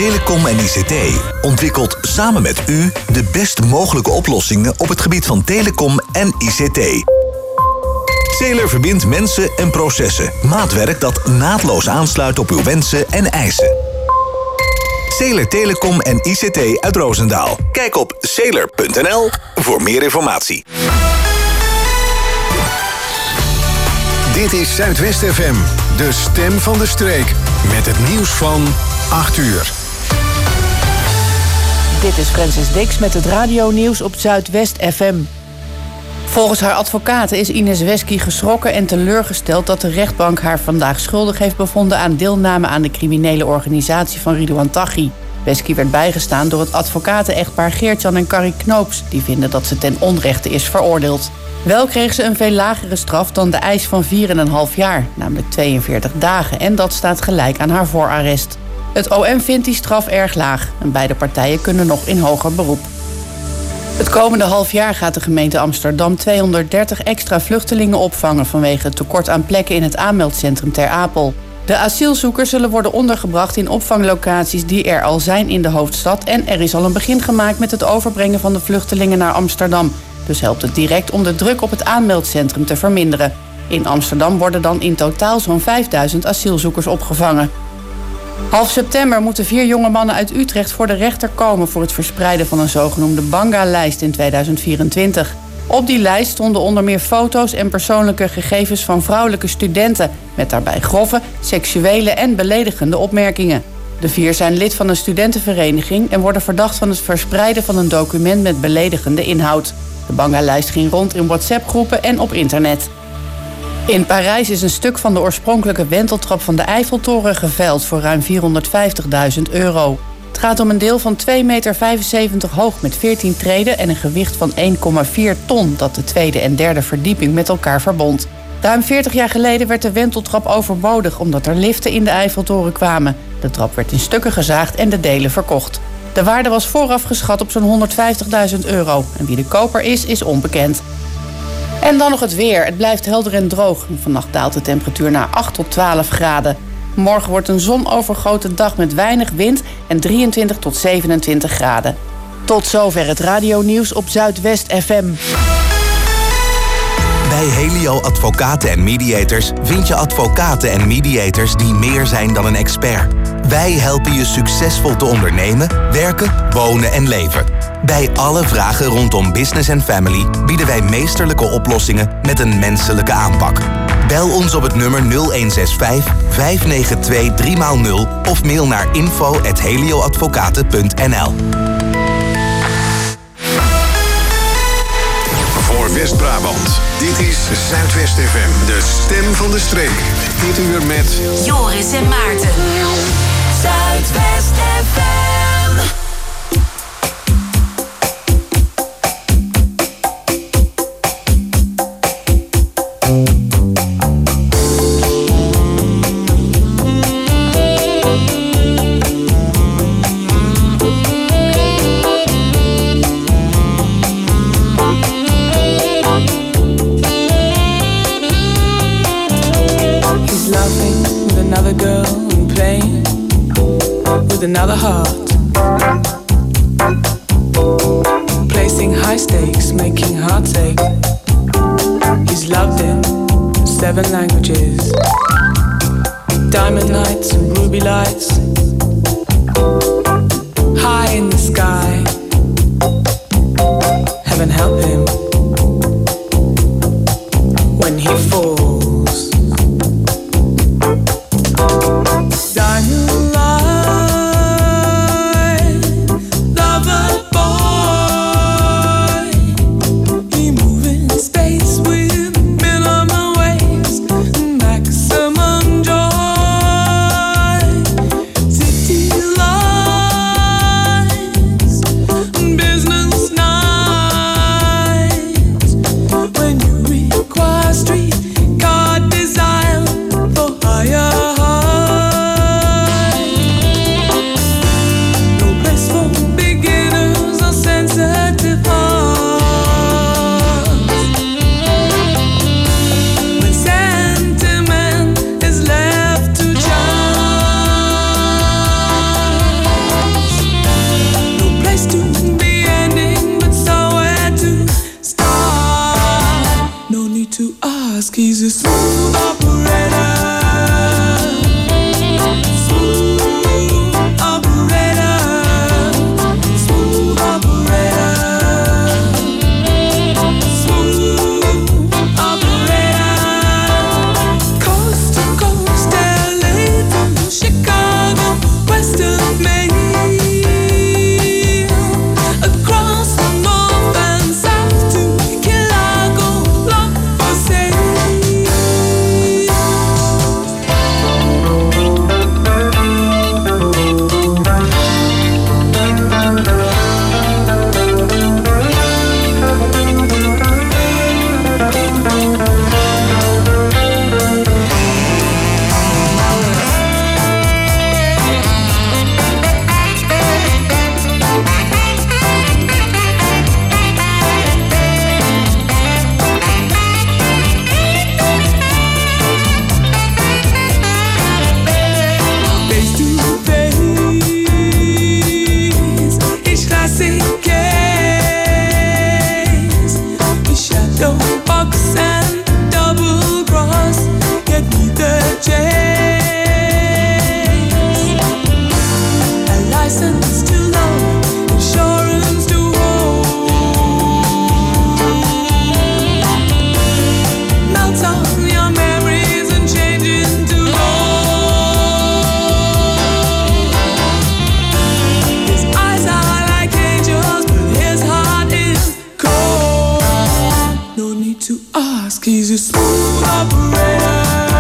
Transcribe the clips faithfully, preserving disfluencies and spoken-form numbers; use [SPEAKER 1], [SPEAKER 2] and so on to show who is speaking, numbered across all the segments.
[SPEAKER 1] Telecom en I C T ontwikkelt samen met u de best mogelijke oplossingen op het gebied van telecom en I C T. Sailor verbindt mensen en processen. Maatwerk dat naadloos aansluit op uw wensen en eisen. Sailor Telecom en I C T uit Roosendaal. Kijk op sailor punt n l voor meer informatie.
[SPEAKER 2] Dit is Zuidwest F M, de stem van de streek. Met het nieuws van acht uur.
[SPEAKER 3] Dit is Francis Dix met het radionieuws op Zuidwest F M. Volgens haar advocaten is Ines Wesky geschrokken en teleurgesteld dat de rechtbank haar vandaag schuldig heeft bevonden aan deelname aan de criminele organisatie van Ridouan Taghi. Wesky werd bijgestaan door het advocaten-echtpaar Geert-Jan en Carrie Knoops, die vinden dat ze ten onrechte is veroordeeld. Wel kreeg ze een veel lagere straf dan de eis van vier komma vijf jaar, namelijk tweeënveertig dagen, en dat staat gelijk aan haar voorarrest. Het O M vindt die straf erg laag en beide partijen kunnen nog in hoger beroep. Het komende half jaar gaat de gemeente Amsterdam tweehonderddertig extra vluchtelingen opvangen vanwege het tekort aan plekken in het aanmeldcentrum Ter Apel. De asielzoekers zullen worden ondergebracht in opvanglocaties die er al zijn in de hoofdstad en er is al een begin gemaakt met het overbrengen van de vluchtelingen naar Amsterdam. Dus helpt het direct om de druk op het aanmeldcentrum te verminderen. In Amsterdam worden dan in totaal zo'n vijfduizend asielzoekers opgevangen. Half september moeten vier jonge mannen uit Utrecht voor de rechter komen voor het verspreiden van een zogenoemde Banga-lijst in tweeduizend vierentwintig. Op die lijst stonden onder meer foto's en persoonlijke gegevens van vrouwelijke studenten, met daarbij grove, seksuele en beledigende opmerkingen. De vier zijn lid van een studentenvereniging en worden verdacht van het verspreiden van een document met beledigende inhoud. De Banga-lijst ging rond in WhatsApp-groepen en op internet. In Parijs is een stuk van de oorspronkelijke wenteltrap van de Eiffeltoren geveild voor ruim vierhonderdvijftigduizend euro. Het gaat om een deel van twee komma vijfenzeventig meter hoog met veertien treden en een gewicht van één komma vier ton dat de tweede en derde verdieping met elkaar verbond. Ruim veertig jaar geleden werd de wenteltrap overbodig omdat er liften in de Eiffeltoren kwamen. De trap werd in stukken gezaagd en de delen verkocht. De waarde was vooraf geschat op zo'n honderdvijftigduizend euro en wie de koper is, is onbekend. En dan nog het weer. Het blijft helder en droog. Vannacht daalt de temperatuur naar acht tot twaalf graden. Morgen wordt een zonovergoten dag met weinig wind en drieëntwintig tot zevenentwintig graden. Tot zover het radionieuws op Zuidwest F M.
[SPEAKER 1] Bij Helio Advocaten en Mediators vind je advocaten en mediators die meer zijn dan een expert. Wij helpen je succesvol te ondernemen, werken, wonen en leven. Bij alle vragen rondom business en family bieden wij meesterlijke oplossingen met een menselijke aanpak. Bel ons op het nummer nul een zes vijf, vijf negen twee, drie nul of mail naar info at helioadvocaten punt n l.
[SPEAKER 2] Voor West-Brabant, dit is Zuidwest F M, de stem van de streek. Dit uur met
[SPEAKER 4] Joris en Maarten. Zuidwest F M.
[SPEAKER 5] Another heart, placing high stakes, making hearts ache. He's loved in seven languages, diamond nights and ruby lights, high in the sky. Heaven help him when he falls. Diamond
[SPEAKER 6] City lights
[SPEAKER 5] case. The shadow box and double cross get me the chase. A license to love, insurance to hold. Melt on your memories and change into gold. His eyes are like angels, but his heart is cold. No need to ask, he's a smooth operator.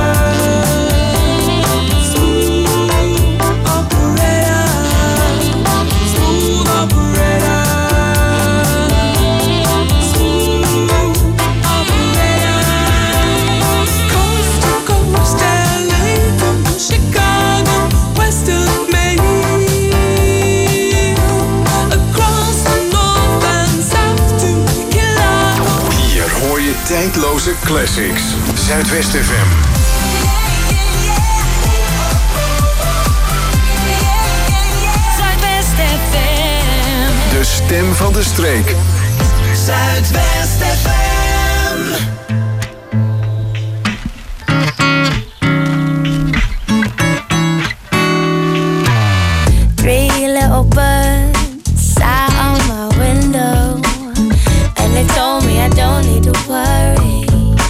[SPEAKER 2] Tijdloze classics. Zuidwest F M.
[SPEAKER 4] Zuidwest F M.
[SPEAKER 2] De stem van de streek.
[SPEAKER 5] Zuidwest F M.
[SPEAKER 4] Three little birds sat on my window, and they told me I don't need to worry.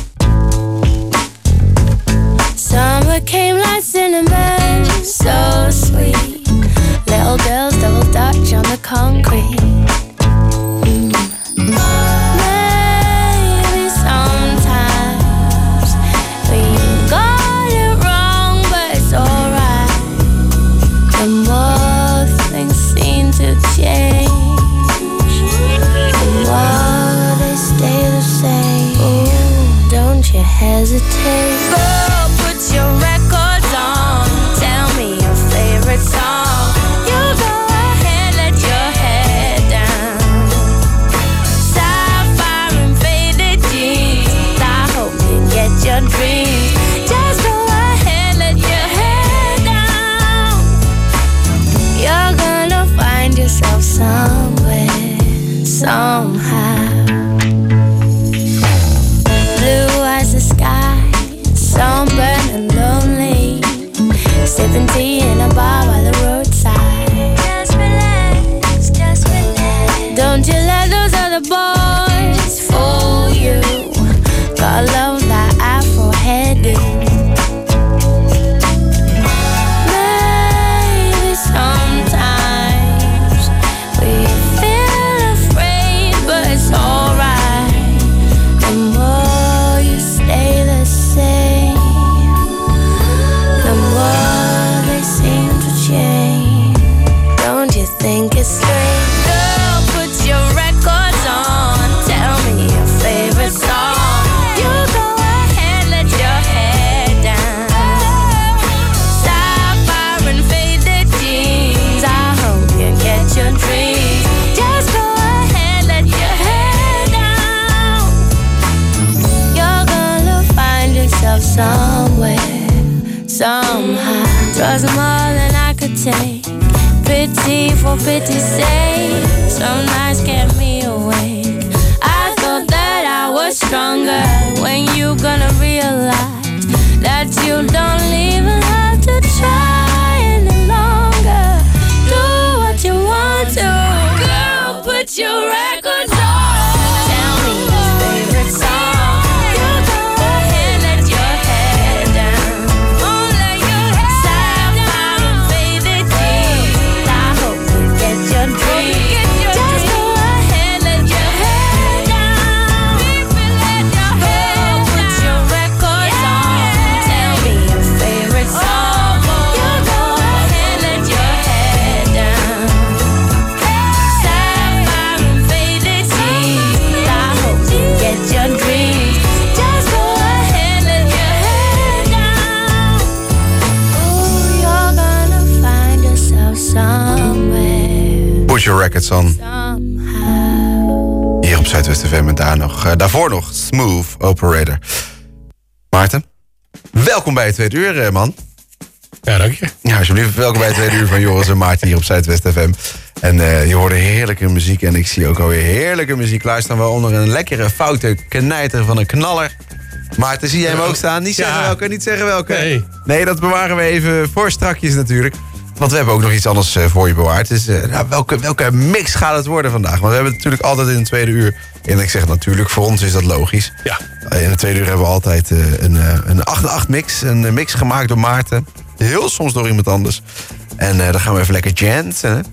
[SPEAKER 4] Summer came like cinnamon, so sweet. Little girls double dutch on the concrete. Maybe sometimes we got it wrong, but it's alright. The more things seem to change, the more they stay the same. Ooh, don't you hesitate. Girl, put your records on. Tell me your favorite song. You go ahead, let your head down. Sapphire and faded jeans. I hope you get your dreams. Just go ahead, let your head down. You're gonna find yourself somewhere, somehow. Blue as the sky, sunburned and lonely, sipping tea in a bar by the roadside. Just relax, just relax. Don't you let those other boys fool you. Gotta love that Afro hairdo. Maybe sometimes we feel afraid, but it's alright. The more you stay the same, the more they seem to change. Don't you think it's strange? Girl, put your records on. Tell me your favorite song. You go ahead, let your head down. Sapphire and faded jeans. I hope you get your dreams. Just go ahead, let your head down. You're gonna find yourself somewhere, somehow. Trust more than I could take. Pity for pity's sake. Some nights kept me awake. I thought that I was stronger. When you gonna realize that you don't even have to try any longer. Do what you want to. Girl, put your records on. Tell me your favorite song. You go ahead, let your head down. Oh, let your head Sapphire and faded jeans. I hope you get your dreams. Just go ahead, let your head down. Girl, put your records on. Tell me your favorite song. You go ahead, let your head down. Sapphire and faded jeans. I hope you get your dreams. Just go ahead, let your head down. Ooh, you're gonna find yourself somewhere,
[SPEAKER 6] Put Your Records On.
[SPEAKER 4] somehow.
[SPEAKER 6] Hier op Zuidwest F M en daar nog, uh, daarvoor nog Smooth Operator. Maarten, welkom bij het tweede uur, uh, man.
[SPEAKER 7] Ja, dank je.
[SPEAKER 6] Ja, alsjeblieft, welkom bij het tweede uur van Joris en Maarten hier op Zuidwest F M. En uh, je hoorde heerlijke muziek. En ik zie ook alweer heerlijke muziek klaarstaan. Waaronder een lekkere, foute knijter van een knaller. Maarten, zie jij hem ook staan? Niet zeggen ja. welke, niet zeggen welke.
[SPEAKER 7] Nee.
[SPEAKER 6] nee, dat bewaren we even voor strakjes natuurlijk. Want we hebben ook nog iets anders uh, voor je bewaard. Dus uh, nou, welke, welke mix gaat het worden vandaag? Want we hebben het natuurlijk altijd in de tweede uur. En ik zeg natuurlijk, voor ons is dat logisch.
[SPEAKER 7] Ja.
[SPEAKER 6] In de tweede uur hebben we altijd uh, een, uh, een acht acht mix. Een mix gemaakt door Maarten. Heel soms door iemand anders. En uh, dan gaan we even lekker jansen.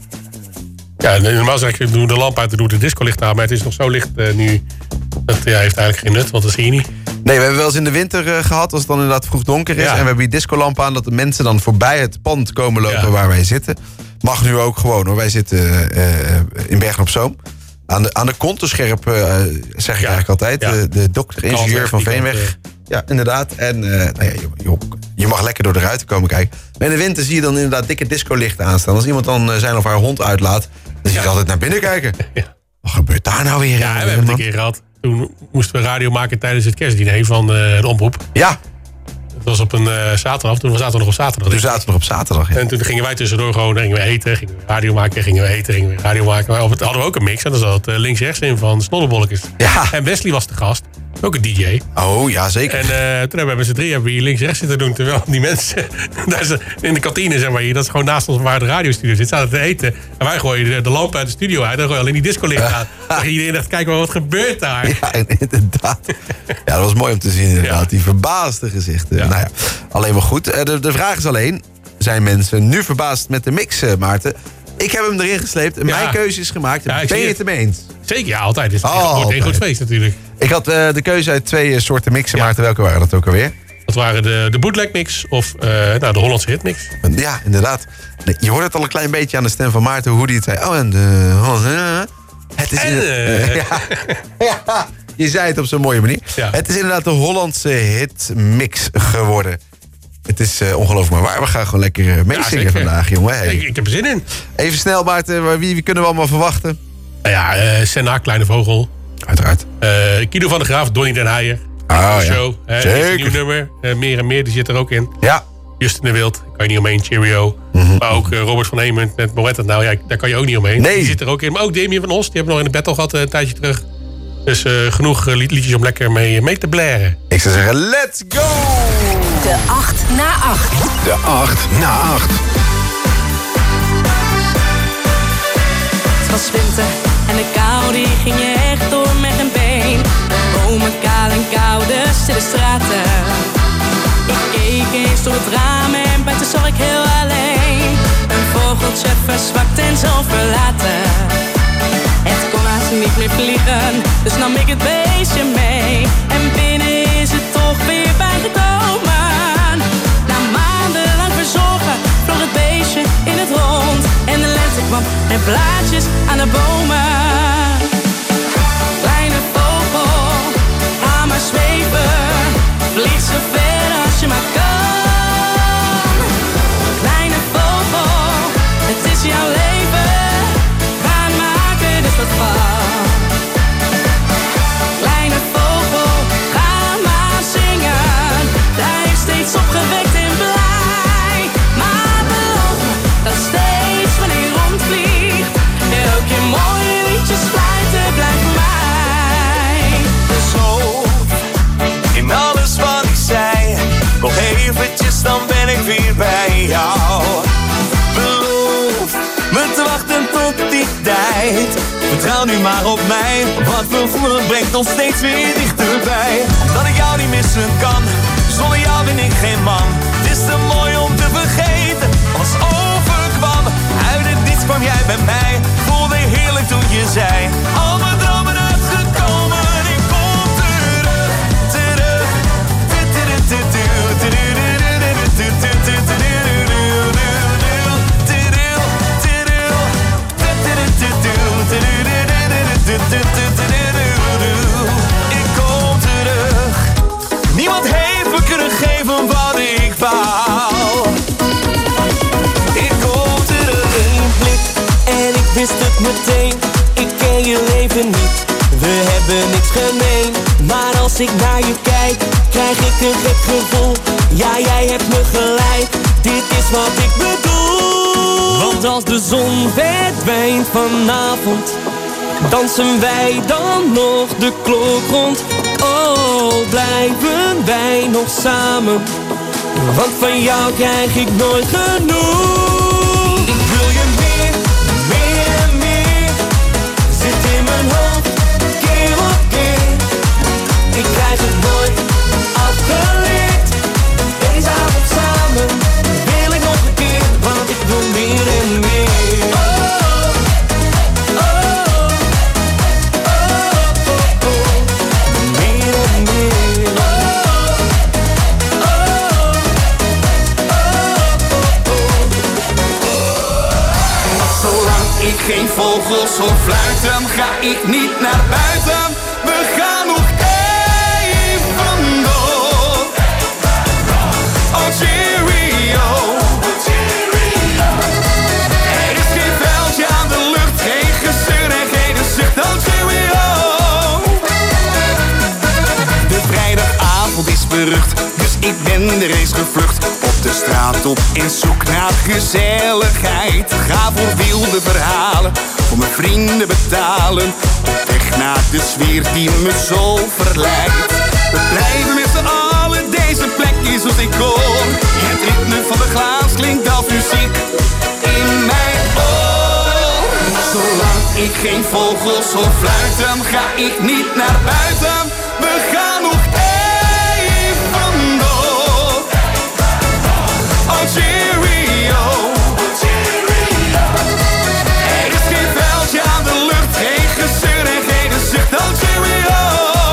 [SPEAKER 7] Ja, normaal zeg ik, doe de lamp uit en doe de discolicht aan. Maar het is nog zo licht uh, nu. Dat ja, heeft eigenlijk geen nut, want dat zie je niet.
[SPEAKER 6] Nee, we hebben wel eens in de winter uh, gehad, als het dan inderdaad vroeg donker is. Ja. En we hebben die discolamp aan, dat de mensen dan voorbij het pand komen lopen ja. waar wij zitten. Mag nu ook gewoon hoor. Wij zitten uh, in Bergen op Zoom. Aan de, aan de kontenscherp, uh, zeg ik ja. eigenlijk altijd. Ja. De, de dokter-ingenieur van Veenweg. Kant, uh... Ja, inderdaad. En uh, nou ja, je, je mag lekker door de ruiten komen kijken. Maar in de winter zie je dan inderdaad dikke discolichten aanstaan. Als iemand dan zijn of haar hond uitlaat, dan zie je ja. altijd naar binnen kijken. Ja. Wat gebeurt daar nou weer?
[SPEAKER 7] Ja, we hebben het een keer gehad. Toen moesten we radio maken tijdens het kerstdiner van uh, de omroep.
[SPEAKER 6] Ja.
[SPEAKER 7] Het was op een uh, zaterdag. Toen zaten we nog op zaterdag.
[SPEAKER 6] Toen zaten we nog op zaterdag, ja.
[SPEAKER 7] En toen gingen wij tussendoor gewoon, gingen we eten, gingen we radio maken, gingen we eten, gingen we radio maken. Maar hadden we ook een mix en dan zat uh, links-rechts in van Snollebolletjes.
[SPEAKER 6] Ja.
[SPEAKER 7] En Wesley was de gast. Ook een D J.
[SPEAKER 6] Oh, ja, zeker.
[SPEAKER 7] En uh, toen hebben we met z'n drie hebben we hier links-rechts zitten doen. Terwijl die mensen daar ze, in de kantine, zeg maar hier, dat is gewoon naast ons waar de radiostudio zit, zaten te eten. En wij gooien de, de lamp uit de studio uit en gooien alleen die discolicht aan. Dan ging iedereen echt kijken, wat gebeurt daar?
[SPEAKER 6] Ja, inderdaad. Ja, dat was mooi om te zien, inderdaad. Ja. Die verbaasde gezichten. Ja. Nou ja, alleen maar goed. De, de vraag is alleen, zijn mensen nu verbaasd met de mix, Maarten? Ik heb hem erin gesleept en ja. mijn keuze is gemaakt. Ja, ben je het ermee eens?
[SPEAKER 7] Zeker, ja, altijd. Het oh, wordt een goed feest natuurlijk.
[SPEAKER 6] Ik had uh, de keuze uit twee uh, soorten mixen, ja. Maarten. Welke waren dat ook alweer?
[SPEAKER 7] Dat waren de, de bootleg mix of uh, nou, de Hollandse hitmix.
[SPEAKER 6] Ja, inderdaad. Nee, je hoort het al een klein beetje aan de stem van Maarten, hoe die het zei. Oh, en de Hollandse... Het is en, uh, uh, ja. ja, je zei het op zo'n mooie manier. Ja. Het is inderdaad de Hollandse hitmix geworden. Het is uh, ongelooflijk maar waar. We gaan gewoon lekker uh, meezingen ja, vandaag, jongen. Hey.
[SPEAKER 7] Ik, ik heb er zin in.
[SPEAKER 6] Even snel, Maarten. Wie, wie kunnen we allemaal verwachten?
[SPEAKER 7] Nou ja, uh, Senna, Kleine Vogel.
[SPEAKER 6] Uiteraard.
[SPEAKER 7] Uh, Guido van der Graaf, Donnie den Heijer.
[SPEAKER 6] Oh, ja.
[SPEAKER 7] Show. Uh, Zeker. Een nieuw nummer. Uh, meer en meer, die zit er ook in.
[SPEAKER 6] Ja.
[SPEAKER 7] Justin de Wild, kan je niet omheen. Cheerio. Mm-hmm. Maar ook uh, Robert van Hemert met Morettet. Nou ja, daar kan je ook niet omheen.
[SPEAKER 6] Nee.
[SPEAKER 7] Die zit er ook in. Maar ook Damien van Os, die hebben we nog in de battle gehad uh, een tijdje terug. Dus uh, genoeg uh, liedjes om lekker mee, mee te blaren.
[SPEAKER 6] Ik zou zeggen, let's go!
[SPEAKER 8] De acht na acht.
[SPEAKER 2] De acht na acht.
[SPEAKER 9] Het was winter en de kou die ging je echt door met een been. Bomen kaal en koude stille straten. Ik keek eens door het raam en buiten zag ik heel alleen een vogeltje verzwakt en zo verlaten. Het kon haast niet meer vliegen, dus nam ik het beestje mee. En binnen is het toch weer bijgekomen. Na maandenlang verzorgen vloog het beestje in het rond. En de lente kwam met blaadjes aan de bomen. Kleine vogel, ga maar zweven. Vlieg zo ver als je maar kan. Kleine vogel, het is jouw leven. Kleine vogel, ga maar zingen. Daar is steeds opgewekt en blij. Maar beloof me dat steeds wanneer je rondvliegt, er ook je mooie liedjes fluiten blijft voor mij.
[SPEAKER 10] Dus geloof in alles wat ik zei. Nog eventjes, dan ben ik weer bij jou. Beloof me te wachten tot die tijd. Vertrouw nu maar op mij, wat we voelen brengt ons steeds weer dichterbij. Dat ik jou niet missen kan, zonder jou ben ik geen man. Het is te mooi om te vergeten, als overkwam. Uit het niets kwam jij bij mij, voelde heerlijk toen je zei. Al mijn dromen uitgekomen, ik kom terug, terug. Ik kom terug. Niemand heeft me kunnen geven wat ik wou. Ik kom terug. Eén blik en ik wist het meteen. Ik ken je leven niet. We hebben niks gemeen. Maar als ik naar je kijk, krijg ik een gek gevoel. Ja, jij hebt me gelijk. Dit is wat ik bedoel.
[SPEAKER 11] Want als de zon verdwijnt vanavond, dansen wij dan nog de klok rond. Oh, blijven wij nog samen, want van jou krijg ik nooit genoeg. Ik wil je meer, meer en meer. Zit in mijn hoofd, keer op keer. Ik krijg het nooit afgeleerd. Deze avond samen wil ik nog een keer, want ik wil meer en meer. Oh, oh, oh, oh, oh, oh. Meer en meer. Oh, oh, oh, oh, oh.
[SPEAKER 10] Zolang ik geen vogels hoor fluiten, ga ik niet naar buiten. We gaan nog even door. Oh cheerio. Er is geen vuiltje aan de lucht, geen gezeur en geen zucht. Oh cheerio. De vrijdagavond is berucht, dus ik ben de race gevlucht. Op de straat op in zoek naar gezelligheid. Ga voor wilde verhalen, voor mijn vrienden betalen. Op weg naar de sfeer die me zo verleidt. We blijven met z'n allen, deze plek is als ik hoor. Het ritme van de glaas klinkt als muziek in mijn oor. Zolang ik geen vogels hoor fluiten, ga ik niet naar buiten. We gaan nog even door. Oh cheerio. Er is geen vuiltje aan de lucht, geen gezeur en geen zucht. Oh cheerio.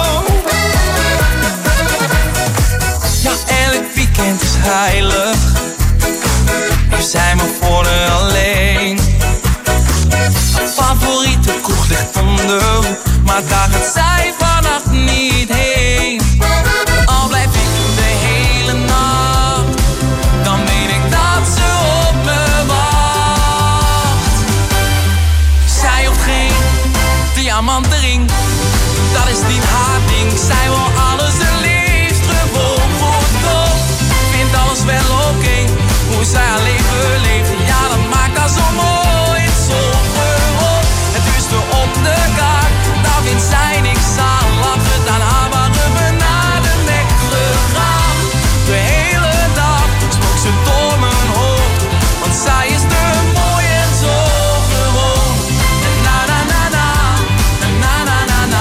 [SPEAKER 12] Ja, elk weekend is heilig. Nu zijn we voor er alleen. Favoriete kroeg ligt om de hoek, maar daar gaat zij vannacht niet heen. Al blijf ik de hele nacht, dan weet ik dat ze op me wacht. Zij hoeft geen diamanten ring, dat is niet haar ding. Zij wil alles het liefst gewoon voor top. Vindt alles wel oké, okay, hoe zij haar leven leeft. Ja, dat maakt haar zo mooi, zo gewoon. Het duurste op de kaart, daar vindt zij niks aan. Lachen dan haar waren we naar de nek gegaan. De hele dag spook ze door mijn hoofd, want zij is te mooi en zo gewoon. Na na na na, na na na na.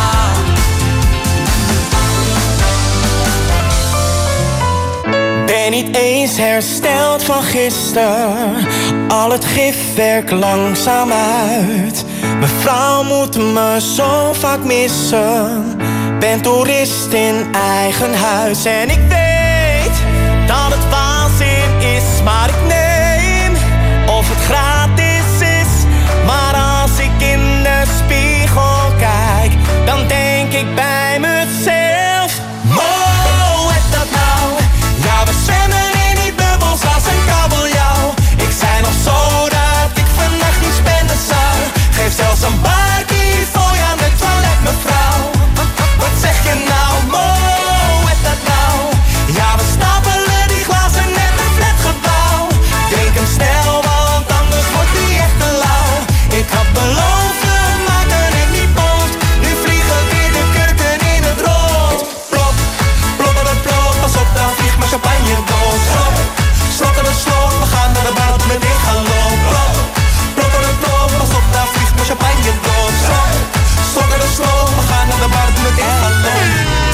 [SPEAKER 11] Ben niet eens hersteld van gisteren, al het gif werkt langzaam uit. Mevrouw moet me zo vaak missen, ben toerist in eigen huis. En ik weet dat het waanzin is, maar ik neem of het gratis is. Maar als ik in de spiegel kijk, dan denk ik bij mezelf: wow, is dat nou? Ja, we zwemmen in die bubbels als een kabeljauw. Ik zei nog zo dat ik vannacht niet spenden zou. Geef zelfs een barkie voor je aan het toilet, mevrouw. Wat zeg je nou? Wow, is dat nou? Ja, we stapelen die glazen net een flatgebouw. Drink hem snel, want anders wordt die echt te lauw. Ik had beloofd, we maken het niet boos. Nu vliegen weer de kurken in het rood. Plop, ploppelen plop, pas op, dan vliegt mijn champagne dood. Slok, slokkelen slok, we gaan naar de buiten met in gaan lopen. Ploppelen plop, pas op, dan vliegt mijn champagne dood. Slok, slokkelen slok, we gaan naar de buiten met in gaan lopen.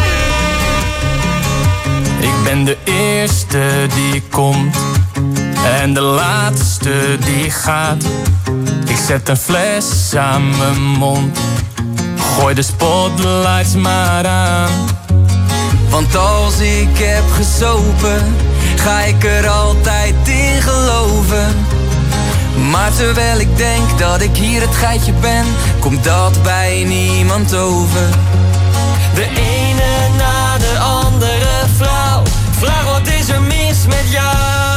[SPEAKER 12] Ik ben de eerste die komt en de laatste die gaat. Ik zet een fles aan mijn mond, gooi de spotlights maar aan. Want als ik heb gesopen, ga ik er altijd in geloven. Maar terwijl ik denk dat ik hier het geitje ben, komt dat bij niemand over. De ene na de andere vrouw, vraag wat is er mis met jou?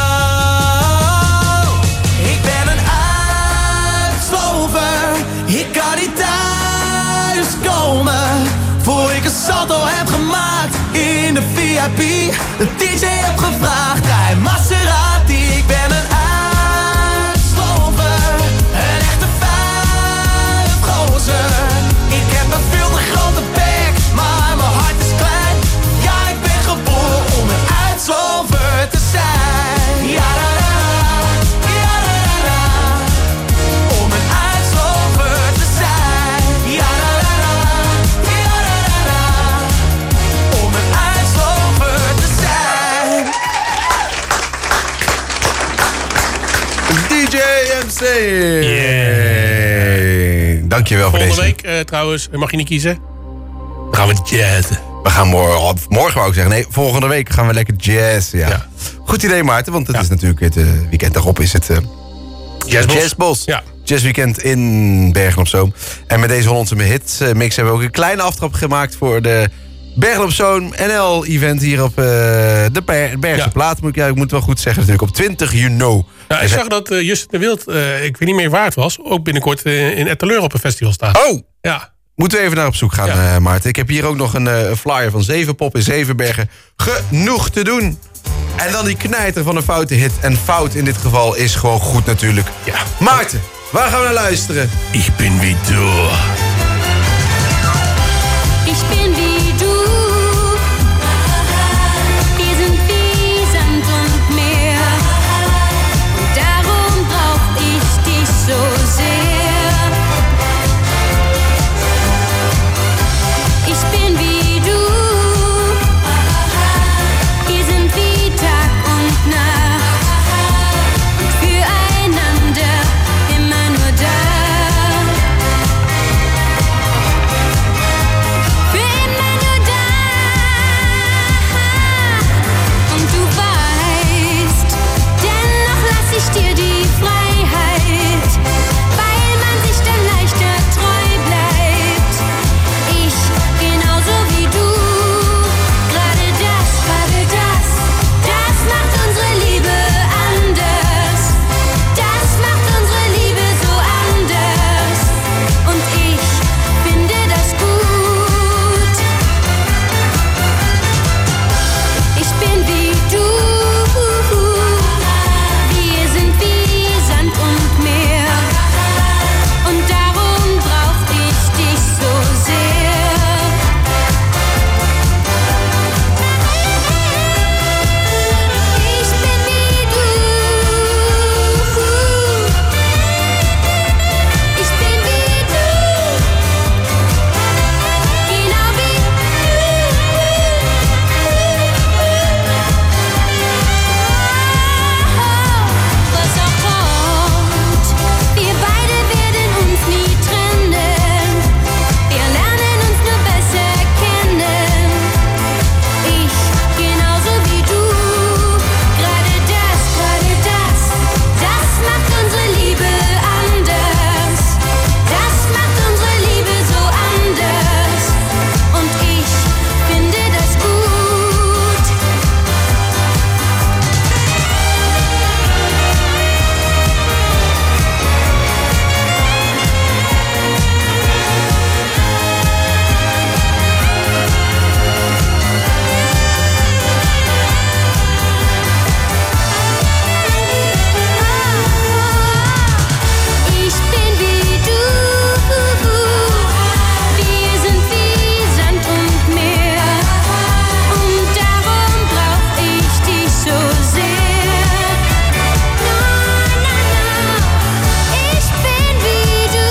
[SPEAKER 12] Ik ben een uitslover, ik kan niet thuis komen voor ik een salto heb gemaakt in de V I P. De D J heb gevraagd, draai Maserati. Ik ben een uitslover.
[SPEAKER 6] Dankjewel voor
[SPEAKER 7] Volgende
[SPEAKER 6] deze.
[SPEAKER 7] week uh, trouwens, mag je niet kiezen. Dan gaan we jazzen.
[SPEAKER 6] We gaan morgen, morgen wou ik zeggen. Nee, volgende week gaan we lekker jazzen. Ja. Ja. Goed idee, Maarten, want het ja. is natuurlijk het uh, weekend daarop is het uh,
[SPEAKER 7] Jazzbos.
[SPEAKER 6] Jazzbos.
[SPEAKER 7] Ja.
[SPEAKER 6] Jazzweekend in Bergen op Zoom. En met deze Hollandse hits uh, mix hebben we ook een kleine aftrap gemaakt voor de Bergen op Zoom N L-event hier op uh, de Ber- Bergse ja. Plaat. Moet ik, ja, ik moet het wel goed zeggen natuurlijk. Op twintig juni.
[SPEAKER 7] Ja, ik zag dat uh, Justin de Wild, uh, ik weet niet meer waar het was, ook binnenkort uh, in Etteleur op een festival staat.
[SPEAKER 6] Oh!
[SPEAKER 7] Ja.
[SPEAKER 6] Moeten we even naar op zoek gaan, ja. uh, Maarten. Ik heb hier ook nog een uh, flyer van Zevenpop in Zevenbergen. Genoeg te doen. En dan die knijter van een foute hit. En fout in dit geval is gewoon goed natuurlijk.
[SPEAKER 7] Ja.
[SPEAKER 6] Maarten, waar gaan we naar luisteren?
[SPEAKER 7] Ik ben wie du.
[SPEAKER 4] Ich bin wie du. Wir sind wie Sand und Meer. Und darum brauch ich dich so sehr. Ich bin wie du. Wir sind wie Tag und Nacht. Und füreinander immer nur da. Für immer nur da. Und du weißt, dennoch lass ich dir die Freiheit, weil man sich dann leichter treu bleibt. Ich genauso wie du. Gerade das, gerade das, das macht unsere Liebe anders. Das macht unsere Liebe so anders. Und ich finde das gut. Ich bin wie du. Wir sind wie Sand und Meer. Und darum brauch ich dich so sehr. Ich bin wie du. Ich bin wie du. Genau wie was auch kommt. Wir beide werden uns nie trennen. Wir lernen uns nur besser kennen. Ich genauso wie du. Gerade das, gerade das, das macht unsere Liebe anders. Das macht unsere Liebe so anders. Und ich finde das gut. Ich bin wie du. Wir sind wie Sand und Meer. Und darum brauch ich dich so sehr. Na, na, na. Ich bin wie du.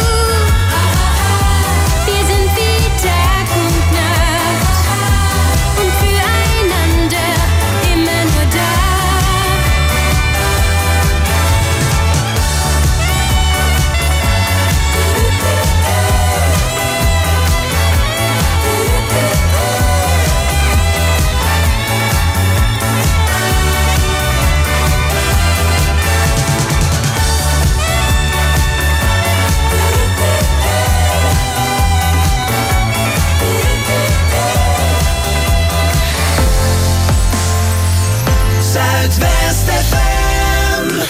[SPEAKER 4] Wir sind wie Tag und Nacht. Und füreinander immer nur da.
[SPEAKER 10] Zuidwest F M.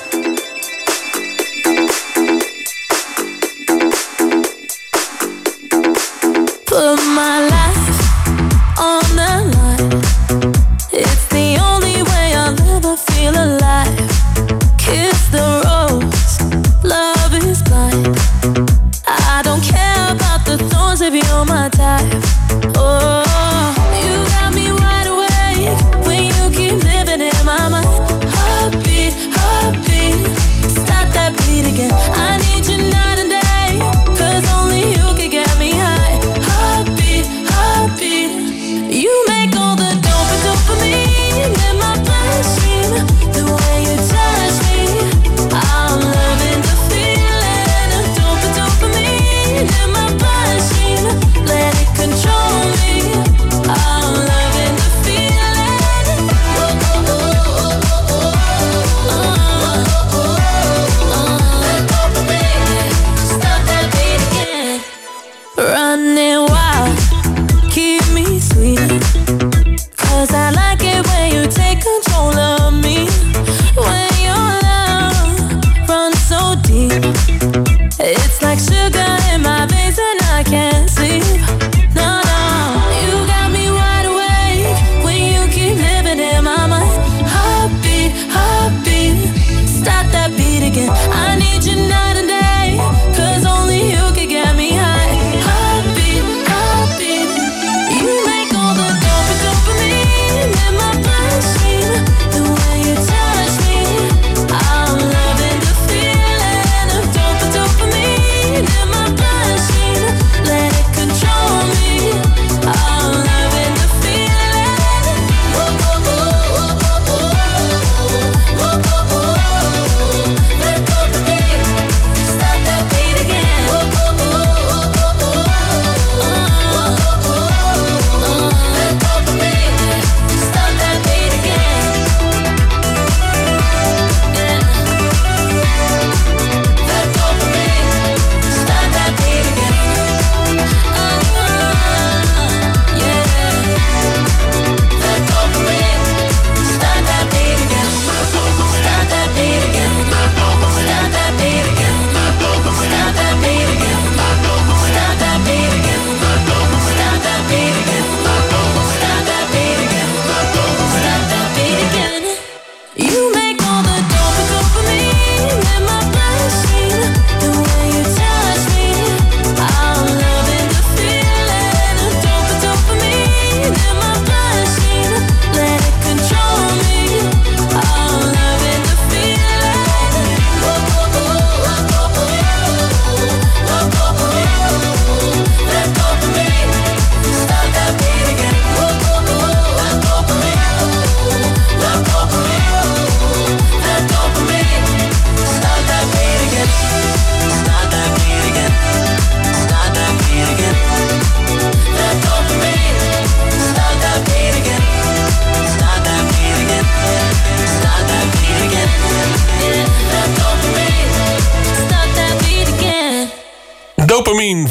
[SPEAKER 9] Put my life on the line. It's the only way I'll ever feel alive. Kiss the rose, love is blind. I don't care about the thorns if you're my type. Oh, you got me wide awake when you keep living in my mind. Heartbeat, heartbeat, stop that beat again. I need you night and day, 'cause only you can get me high. Heartbeat, heartbeat, you make all the dope dopamine in my bloodstream. The way you touch me, I'm loving the feeling of dope dopamine.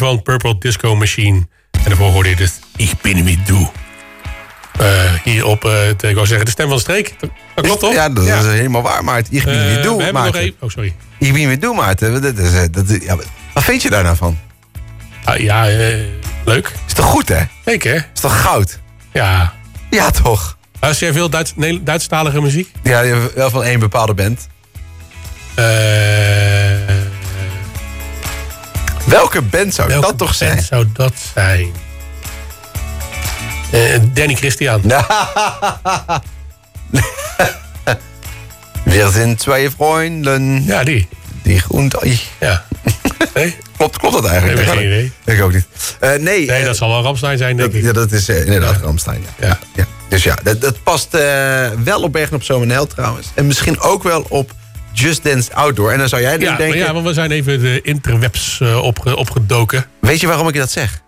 [SPEAKER 7] van Purple Disco Machine. En daarvoor hoorde je dus Ik bin wie du. Uh, hier op, uh, te, ik wou zeggen, de stem van de streek. Dat klopt toch?
[SPEAKER 6] Ja, dat ja. is helemaal waar, Maarten. Ik bin wie du,
[SPEAKER 7] uh, we
[SPEAKER 6] Maarten. Nog even,
[SPEAKER 7] oh, sorry.
[SPEAKER 6] Ik bin wie du, Maarten. Dat is, dat is, ja, wat vind je daar nou van?
[SPEAKER 7] Uh, ja, uh, leuk.
[SPEAKER 6] Is toch goed, hè?
[SPEAKER 7] Zeker.
[SPEAKER 6] Is toch goud?
[SPEAKER 7] Ja.
[SPEAKER 6] Ja, toch?
[SPEAKER 7] Luister jij veel Duits, nee, Duitsstalige muziek?
[SPEAKER 6] Ja, wel van één bepaalde band. Uh, Welke band zou
[SPEAKER 7] welke
[SPEAKER 6] dat toch zijn?
[SPEAKER 7] Welke band zou dat zijn? Uh, Danny Christian.
[SPEAKER 6] Wir sind zwei Freunde.
[SPEAKER 7] Ja, die.
[SPEAKER 6] Die und ich.
[SPEAKER 7] Ja. Nee?
[SPEAKER 6] Klopt, klopt dat eigenlijk?
[SPEAKER 7] Nee, geen idee.
[SPEAKER 6] Ik ook niet. Uh, nee,
[SPEAKER 7] nee,
[SPEAKER 6] uh,
[SPEAKER 7] dat zal wel Rammstein zijn, denk
[SPEAKER 6] dat,
[SPEAKER 7] ik.
[SPEAKER 6] Ja, dat is uh, inderdaad ja. Rammstein. Ja.
[SPEAKER 7] Ja.
[SPEAKER 6] Ja. Dus ja, dat, dat past uh, wel op Bergen op Zoom en Hel trouwens. En misschien ook wel op Just Dance Outdoor. En dan zou jij
[SPEAKER 7] ja,
[SPEAKER 6] denken...
[SPEAKER 7] Ja, want we zijn even de interwebs uh, opge, opgedoken.
[SPEAKER 6] Weet je waarom ik dat zeg?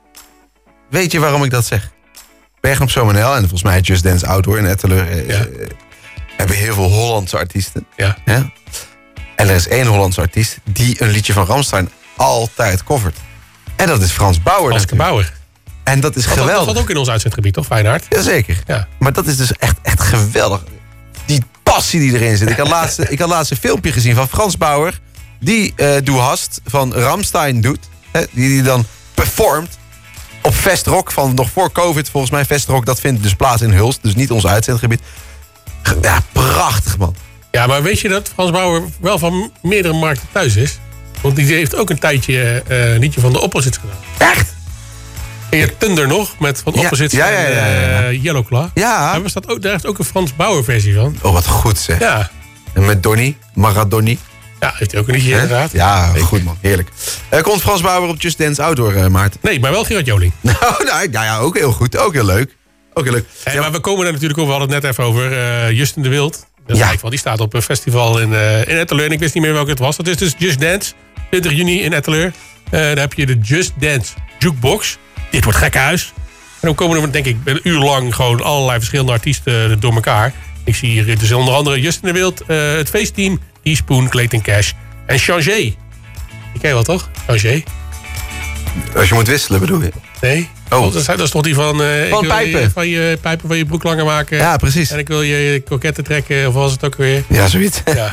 [SPEAKER 6] Weet je waarom ik dat zeg? Bergen op Zoom en Hel en volgens mij Just Dance Outdoor in Etteleur... Uh, ja. uh, hebben heel veel Hollandse artiesten.
[SPEAKER 7] Ja.
[SPEAKER 6] ja. En er is één Hollandse artiest die een liedje van Rammstein altijd covert. En dat is Frans Bauer.
[SPEAKER 7] Frans Bauer.
[SPEAKER 6] En dat is
[SPEAKER 7] dat,
[SPEAKER 6] geweldig.
[SPEAKER 7] Dat valt ook in ons uitzendgebied, toch, Feyenoord?
[SPEAKER 6] Jazeker.
[SPEAKER 7] Ja.
[SPEAKER 6] Maar dat is dus echt, echt geweldig. Die passie die erin zit. Ik had laatst, ik had laatst een filmpje gezien van Frans Bauer. Die uh, Doe Hast van Rammstein doet. Hè, die, die dan performt op Vestrock van nog voor COVID. Volgens mij Vestrock, dat vindt dus plaats in Hulst. Dus niet ons uitzendgebied. Ja, prachtig man.
[SPEAKER 7] Ja, maar weet je dat Frans Bauer wel van meerdere markten thuis is? Want die heeft ook een tijdje uh, een liedje van de Opposites gedaan.
[SPEAKER 6] Echt?
[SPEAKER 7] En je hebt Thunder nog, met van Opposites
[SPEAKER 6] ja, ja, ja, ja, ja.
[SPEAKER 7] en uh, Yellowclaw.
[SPEAKER 6] Ja.
[SPEAKER 7] Daar, staat ook, daar heeft ook een Frans Bauer versie van.
[SPEAKER 6] Oh, wat goed zeg.
[SPEAKER 7] Ja.
[SPEAKER 6] En met Donny, Maradoni.
[SPEAKER 7] Ja, heeft hij ook een liedje He? inderdaad.
[SPEAKER 6] Ja, Weet goed man, heerlijk. Uh, komt Frans Bauer op Just Dance Outdoor, uh, Maarten?
[SPEAKER 7] Nee, maar wel Gerard Joling.
[SPEAKER 6] nou, nou ja, ook heel goed. Ook heel leuk. Ook heel leuk.
[SPEAKER 7] Hey,
[SPEAKER 6] ja.
[SPEAKER 7] Maar we komen er natuurlijk over, we hadden het net even over. Uh, Justin de Wild. Dat ja. Van, die staat op een festival in, uh, in Etteleur. En ik wist niet meer welke het was. Dat is dus Just Dance, twintig juni in Etteleur. Uh, daar heb je de Just Dance Jukebox. Dit wordt gekhuis. En dan komen er denk ik een uur lang gewoon allerlei verschillende artiesten door elkaar. Ik zie hier dus onder andere Justin de Wild, uh, het feestteam, Teaspoon, Clayton Cash en Changé. Die ken je wel toch? Changé.
[SPEAKER 6] Als je moet wisselen bedoel je?
[SPEAKER 7] Nee.
[SPEAKER 6] Oh.
[SPEAKER 7] Dat, is, dat is toch die van... Uh,
[SPEAKER 6] van pijpen.
[SPEAKER 7] Je, van je pijpen van je broek langer maken.
[SPEAKER 6] Ja, precies.
[SPEAKER 7] En ik wil je koketten trekken, of was het ook weer?
[SPEAKER 6] Ja, zoiets.
[SPEAKER 7] Ja,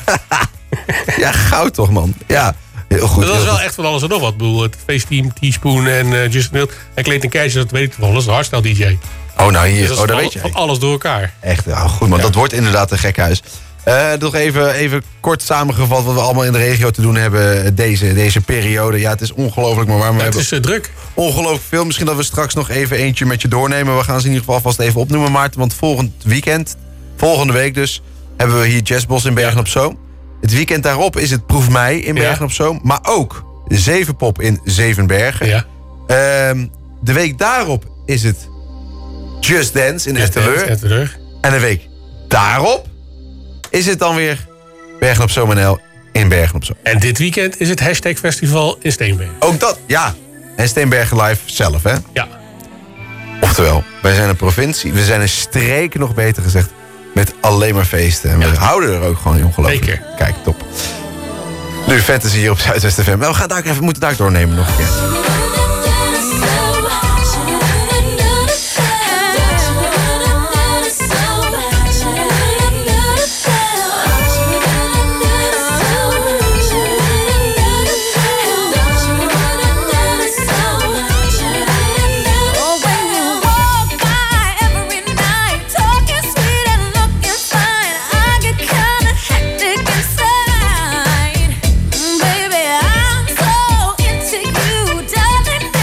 [SPEAKER 6] ja goud toch, man. Ja, heel goed.
[SPEAKER 7] Dat is
[SPEAKER 6] heel
[SPEAKER 7] wel
[SPEAKER 6] goed.
[SPEAKER 7] echt van alles en nog wat. Ik bedoel, het feestteam, Teaspoon en uh, Justin Wild. En Clayton Cash, dat weet ik wel. Dat is een hardstyle D J.
[SPEAKER 6] Oh, nou hier.
[SPEAKER 7] Dus dat
[SPEAKER 6] oh, dat
[SPEAKER 7] van,
[SPEAKER 6] weet je.
[SPEAKER 7] Van alles door elkaar.
[SPEAKER 6] Echt, ja, goed man. Ja. Dat wordt inderdaad een gek huis. Uh, nog even, even kort samengevat wat we allemaal in de regio te doen hebben deze, deze periode. Ja, het is ongelooflijk, maar waar we
[SPEAKER 7] ja,
[SPEAKER 6] hebben...
[SPEAKER 7] Het is uh, druk.
[SPEAKER 6] Ongelooflijk veel. Misschien dat we straks nog even eentje met je doornemen. We gaan ze in ieder geval vast even opnoemen, Maarten. Want volgend weekend, volgende week dus, hebben we hier Jazzbos in Bergen ja. op Zoom. Het weekend daarop is het Proef Mei in Bergen ja. op Zoom. Maar ook Zevenpop in Zevenbergen.
[SPEAKER 7] Ja.
[SPEAKER 6] Um, de week daarop is het Just Dance in Etteleur. En de week daarop is het dan weer Bergen op Zoom en Hel in Bergen op Zoom.
[SPEAKER 7] En dit weekend is het Hashtag Festival in Steenbergen.
[SPEAKER 6] Ook dat, ja. En Steenbergen Live zelf, hè?
[SPEAKER 7] Ja.
[SPEAKER 6] Oftewel, wij zijn een provincie. We zijn een streek, nog beter gezegd, met alleen maar feesten. En we ja. houden er ook gewoon ongelooflijk.
[SPEAKER 7] Zeker.
[SPEAKER 6] Kijk, top. Nu Fantasy hier op Zuidwest F M. We gaan daar even moeten daar doornemen nog een keer.
[SPEAKER 4] Baby, I'm so into you, darling.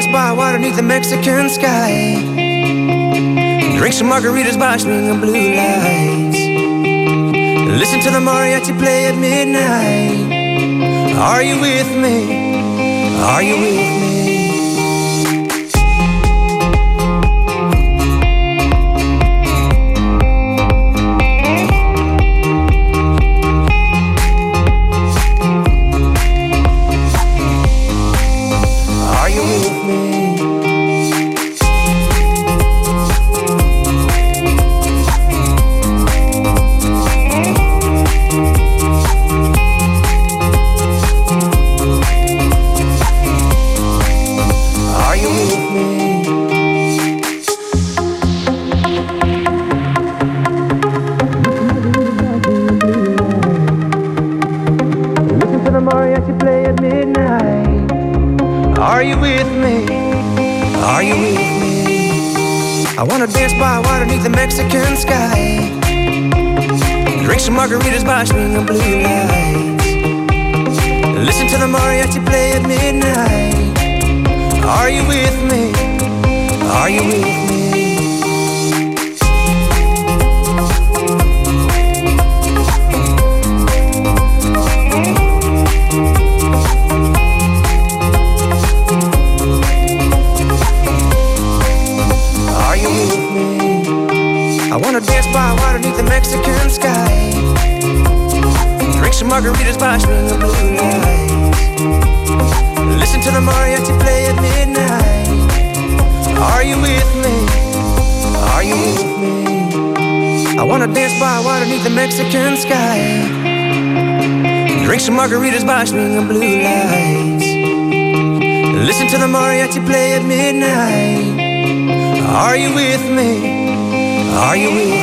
[SPEAKER 13] by water beneath the Mexican sky. Drink some margaritas by swinging blue lights. Listen to the mariachi play at midnight. Are you with me? Are you with me? Are you with me? Are you with me? I wanna dance by water beneath the Mexican sky. Drink some margaritas by swinging blue lights. Listen to the mariachi play at midnight. Are you with me? Are you with me? I wanna dance by water beneath the Mexican sky. Drink some margaritas by swinging blue lights. Listen to the mariachi play at midnight. Are you with me? Are you with me? I wanna dance by water beneath the Mexican sky. Drink some margaritas by swinging blue lights. Listen to the mariachi play at midnight. Are you with me? Are you with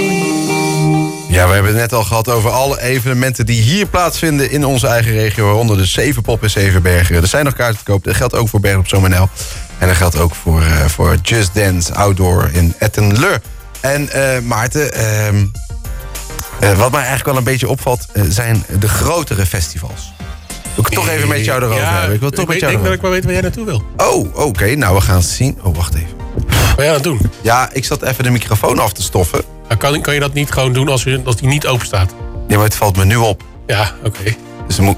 [SPEAKER 13] me?
[SPEAKER 6] Ja, we hebben het net al gehad over alle evenementen die hier plaatsvinden in onze eigen regio. Waaronder de Zevenpop in Zevenbergen. Er zijn nog kaarten te koop. Dat geldt ook voor Bergen op Zoom N L. En dat geldt ook voor, uh, voor Just Dance Outdoor in Etten-Leur. En uh, Maarten, uh, uh, wat mij eigenlijk wel een beetje opvalt, uh, zijn de grotere festivals. Wil ik het toch even met jou erover
[SPEAKER 7] ja,
[SPEAKER 6] hebben? Ik wil toch
[SPEAKER 7] ik
[SPEAKER 6] met
[SPEAKER 7] weet,
[SPEAKER 6] jou
[SPEAKER 7] denk dat
[SPEAKER 6] erover.
[SPEAKER 7] ik wel weet waar jij naartoe wil.
[SPEAKER 6] Oh, oké. Okay. Nou, we gaan het zien. Oh, wacht even.
[SPEAKER 7] Wat jij aan het doen?
[SPEAKER 6] Ja, ik zat even de microfoon af te stoffen.
[SPEAKER 7] Maar kan, kan je dat niet gewoon doen als, je, als die niet open staat?
[SPEAKER 6] Ja, maar het valt me nu op.
[SPEAKER 7] Ja, oké. Okay.
[SPEAKER 6] Dus dan moet...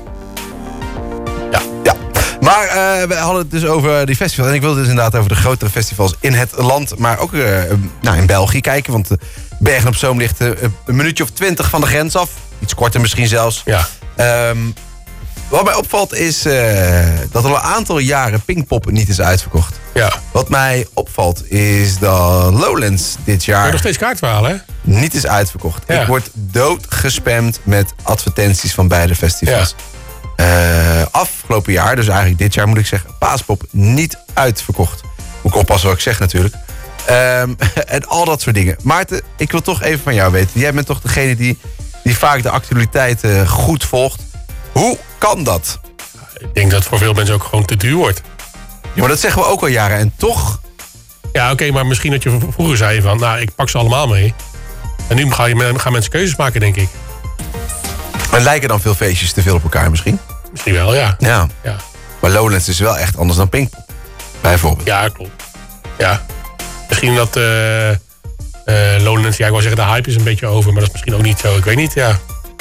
[SPEAKER 6] Ja. Ja. Maar uh, we hadden het dus over die festivals. En ik wilde dus inderdaad over de grotere festivals in het land. Maar ook uh, nou, in België kijken. Want de Bergen op Zoom ligt uh, een minuutje of twintig van de grens af. Iets korter misschien zelfs.
[SPEAKER 7] Ja.
[SPEAKER 6] Um, wat mij opvalt is uh, dat al een aantal jaren Pinkpop niet is uitverkocht.
[SPEAKER 7] Ja.
[SPEAKER 6] Wat mij opvalt is dat Lowlands dit jaar...
[SPEAKER 7] Kun je nog steeds kaartverhalen, hè?
[SPEAKER 6] Niet is uitverkocht.
[SPEAKER 7] Ja.
[SPEAKER 6] Ik word doodgespamd met advertenties van beide festivals. Ja. Uh, afgelopen jaar, dus eigenlijk dit jaar moet ik zeggen... Paaspop niet uitverkocht. Moet ik oppassen wat ik zeg natuurlijk. Um, en al dat soort dingen. Maarten, ik wil toch even van jou weten. Jij bent toch degene die, die vaak de actualiteiten goed volgt. Hoe kan dat?
[SPEAKER 7] Ik denk dat het voor veel mensen ook gewoon te duur wordt.
[SPEAKER 6] Ja, maar dat zeggen we ook al jaren. En toch...
[SPEAKER 7] Ja, oké, okay, maar misschien dat je vroeger zei van... nou, ik pak ze allemaal mee. En nu ga je, gaan mensen keuzes maken, denk ik.
[SPEAKER 6] En lijken dan veel feestjes te veel op elkaar misschien?
[SPEAKER 7] Misschien wel, ja.
[SPEAKER 6] Ja.
[SPEAKER 7] ja.
[SPEAKER 6] Maar Lowlands is wel echt anders dan Pinkpop. Bijvoorbeeld.
[SPEAKER 7] Ja, klopt. Ja. Misschien dat uh, uh, Lowlands... Ja, ik wou zeggen, de hype is een beetje over. Maar dat is misschien ook niet zo. Ik weet niet, ja.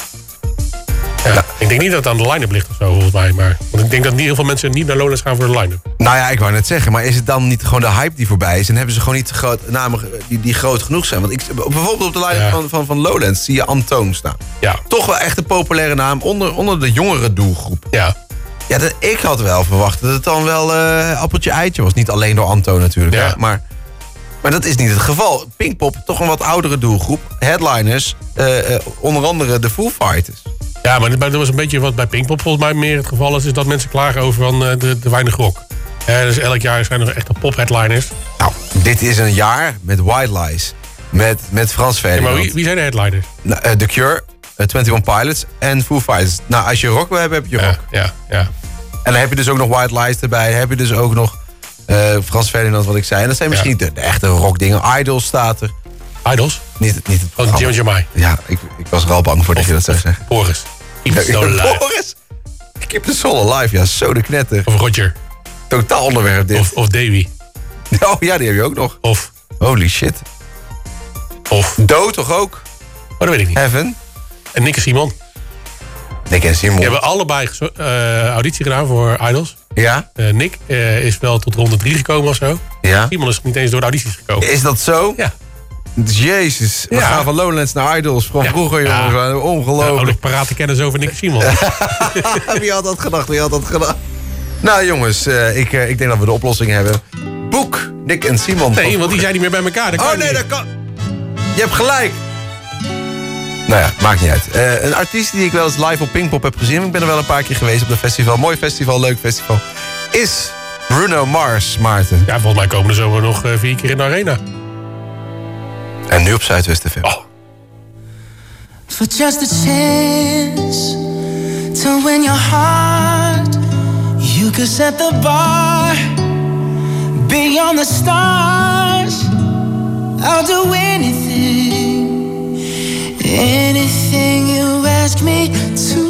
[SPEAKER 7] Ja, ja. Ik denk niet dat het aan de line-up ligt of zo, volgens mij. Maar, want ik denk dat niet heel veel mensen niet naar Lowlands gaan voor de line-up.
[SPEAKER 6] Nou ja, ik wou net zeggen. Maar is het dan niet gewoon de hype die voorbij is? En hebben ze gewoon niet groot, namen die, die groot genoeg zijn? Want ik, bijvoorbeeld op de line-up ja. van, van, van Lowlands zie je Antoon staan.
[SPEAKER 7] Ja.
[SPEAKER 6] Toch wel echt een populaire naam onder, onder de jongere doelgroep.
[SPEAKER 7] Ja.
[SPEAKER 6] Ja, dat, ik had wel verwacht dat het dan wel uh, appeltje-eitje was. Niet alleen door Antoon natuurlijk. Ja. Ja, maar, maar dat is niet het geval. Pinkpop, toch een wat oudere doelgroep. Headliners, uh, uh, onder andere de Foo Fighters.
[SPEAKER 7] Ja, maar dat was een beetje wat bij Pinkpop volgens mij meer het geval is... is dat mensen klagen over van, uh, de, de weinig rock. Ja, dus elk jaar zijn er echt pop-headliners.
[SPEAKER 6] Nou, dit is een jaar met White Lies. Met, met Frans Ferdinand.
[SPEAKER 7] Ja, maar wie, wie zijn de headliners?
[SPEAKER 6] Nou, uh, The Cure, uh, eenentwintig Pilots en Foo Fighters. Nou, als je rock wil hebben, heb je rock.
[SPEAKER 7] Ja, ja, ja.
[SPEAKER 6] En dan heb je dus ook nog White Lies erbij. Dan heb je dus ook nog uh, Frans Ferdinand, wat ik zei. En dat zijn misschien ja. de, de echte rockdingen. Idols staat er.
[SPEAKER 7] Idols?
[SPEAKER 6] Niet, niet het
[SPEAKER 7] programma. Jim Jamai.
[SPEAKER 6] Ja, ik, ik was er al bang voor dat je dat zou zeggen.
[SPEAKER 7] Boris. Keep the Soul Alive.
[SPEAKER 6] Boris? Keep the Soul Alive, ja, zo de knetter.
[SPEAKER 7] Of Roger.
[SPEAKER 6] Totaal onderwerp dit.
[SPEAKER 7] Of, of Davy.
[SPEAKER 6] Oh ja, die heb je ook nog.
[SPEAKER 7] Of.
[SPEAKER 6] Holy shit.
[SPEAKER 7] Of.
[SPEAKER 6] Dood toch ook?
[SPEAKER 7] Oh, dat weet ik niet.
[SPEAKER 6] Heaven.
[SPEAKER 7] En Nick en Simon.
[SPEAKER 6] Nick en Simon.
[SPEAKER 7] Die hebben allebei uh, auditie gedaan voor Idols.
[SPEAKER 6] Ja.
[SPEAKER 7] Uh, Nick uh, is wel tot ronde drie gekomen of zo.
[SPEAKER 6] Ja.
[SPEAKER 7] Simon is niet eens door de audities gekomen.
[SPEAKER 6] Is dat zo?
[SPEAKER 7] Ja.
[SPEAKER 6] Jezus. We
[SPEAKER 7] ja.
[SPEAKER 6] gaan van Lowlands naar Idols. Van
[SPEAKER 7] ja.
[SPEAKER 6] vroeger, jongens.
[SPEAKER 7] Ja.
[SPEAKER 6] Ongelooflijk.
[SPEAKER 7] Ja, nog parate kennis over Nick en Simon.
[SPEAKER 6] Wie had dat gedacht? Wie had dat gedacht? Nou jongens, uh, ik, uh, ik denk dat we de oplossing hebben. Boek Nick en Simon.
[SPEAKER 7] Nee, want die zijn niet meer bij elkaar. Dat kan
[SPEAKER 6] oh nee,
[SPEAKER 7] niet.
[SPEAKER 6] dat kan... Je hebt gelijk. Nou ja, maakt niet uit. Uh, een artiest die ik wel eens live op Pinkpop heb gezien... ik ben er wel een paar keer geweest op de festival. Mooi festival, leuk festival. Is Bruno Mars, Maarten.
[SPEAKER 7] Ja, volgens mij komen er zomaar nog uh, vier keer in de arena.
[SPEAKER 6] En nu op Zuidwest F M.
[SPEAKER 7] Oh.
[SPEAKER 14] For just a chance to win your heart, you could set the bar beyond the stars. I'll do anything, anything you ask me to.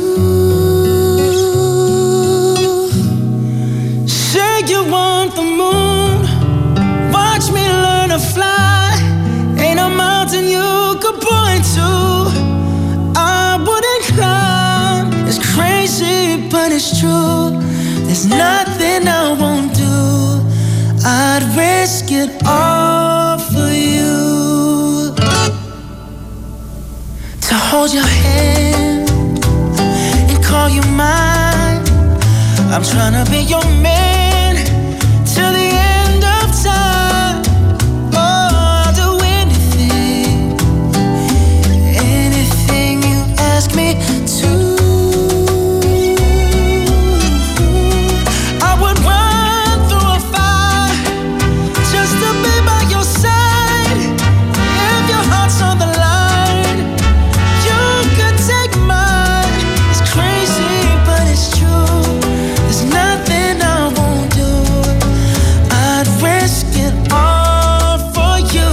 [SPEAKER 14] Say you want the moon, watch me learn to fly. Ain't a mountain you could point to I wouldn't climb. It's crazy, but it's true. There's nothing I won't do. I'd risk it all for you. To hold your hand and call you mine. I'm tryna be your man till the end of time. Oh, I'll do anything, anything you ask me to. I would run through a fire just to be by your side. If your heart's on the line, you could take mine. It's crazy, but it's true. There's nothing I won't do. I'd risk it all for you.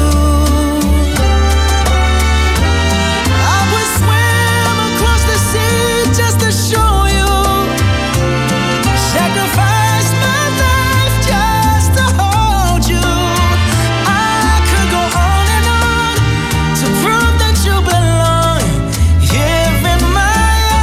[SPEAKER 14] I would swim across the sea just to show you. Sacrifice my life just to hold you. I could go on and on to prove that you belong here in my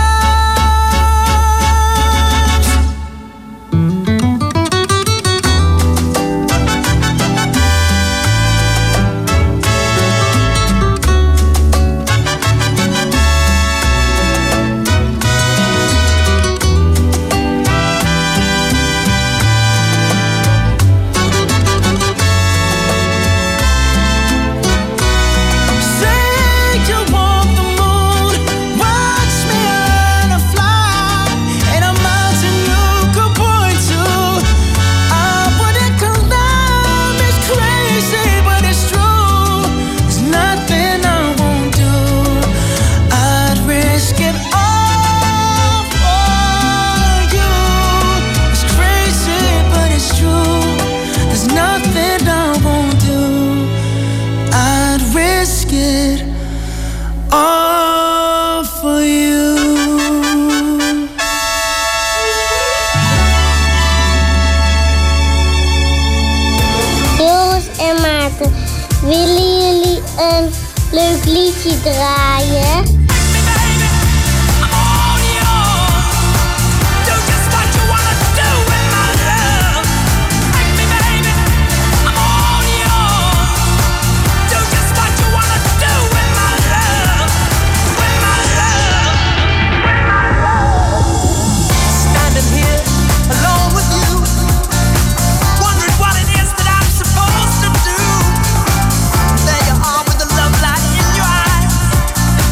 [SPEAKER 14] Say you want the moon, watch me learn to fly. Ain't a mountain you could point to I wouldn't climb. It's crazy, but it's true. There's nothing I won't do. I'd risk it all for you. It's crazy, but it's true. There's nothing I won't do. I'd risk it all for you.
[SPEAKER 15] Joris en Maarten, willen jullie een leuk liedje draaien?
[SPEAKER 12] Standing here alone with you, wondering what it is that I'm supposed to do. There you are with the love light in your eyes.